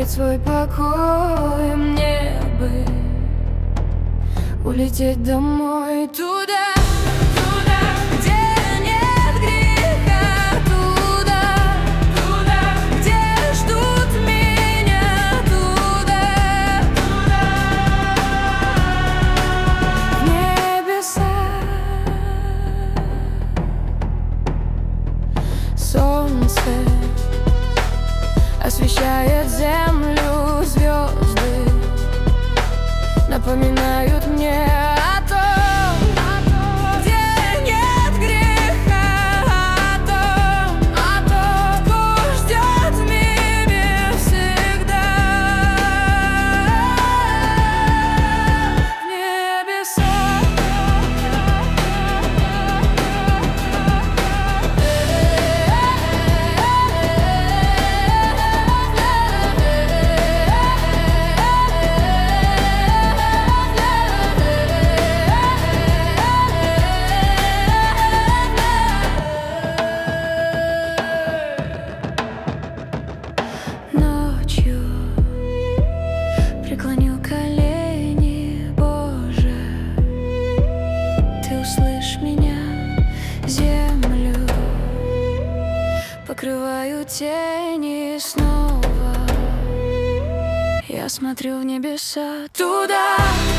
потерять свой покой. Мне бы улететь домой, туда, где нет греха, туда, где ждут меня, туда, в небеса. Солнце освещает землю, звезды напоминают мне о том, где нет греха, о том, кто ждет в небе всегда, в небесах. Ночью преклонил колени, Боже, Ты услышь меня. Землю покрываю тени снова. Я смотрю в небеса, туда.